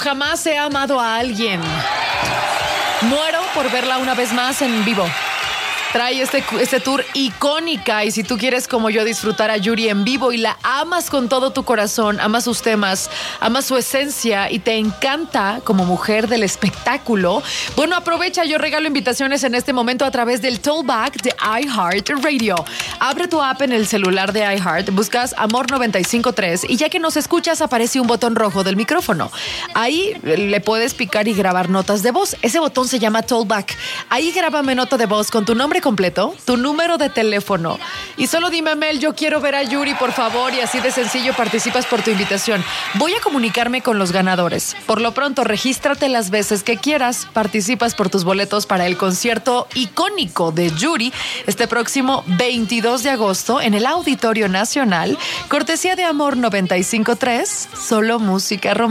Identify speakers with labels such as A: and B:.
A: Jamás he amado a alguien. Muero por verla una vez más en vivo. Trae este tour icónica, y si tú quieres como yo disfrutar a Yuri en vivo y la amas con todo tu corazón, amas sus temas, amas su esencia y te encanta como mujer del espectáculo, bueno, aprovecha, yo regalo invitaciones en este momento a través del Tollback de iHeartRadio. Abre tu app en el celular de iHeart, buscas Amor 95.3 y ya que nos escuchas aparece un botón rojo del micrófono. Ahí le puedes picar y grabar notas de voz. Ese botón se llama Tollback. Ahí grábame nota de voz con tu nombre completo, tu número de teléfono y solo dime, Mel, yo quiero ver a Yuri, por favor, y así de sencillo participas por tu invitación. Voy a comunicarme con los ganadores. Por lo pronto, regístrate las veces que quieras, participas por tus boletos para el concierto icónico de Yuri este próximo 22 de agosto en el Auditorio Nacional, cortesía de Amor 95.3, solo música romántica.